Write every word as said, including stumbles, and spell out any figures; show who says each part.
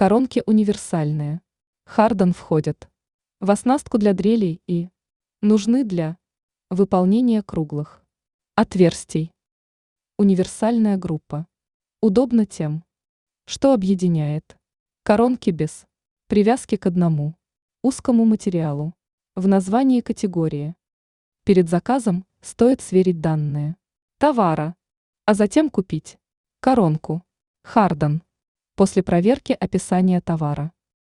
Speaker 1: Коронки универсальные. Хардан входят в оснастку для дрелей и нужны для выполнения круглых отверстий. Универсальная группа. Удобно тем, что объединяет коронки без привязки к одному узкому материалу в названии категории. Перед заказом стоит сверить данные товара, а затем купить коронку Хардан. После проверки описания товара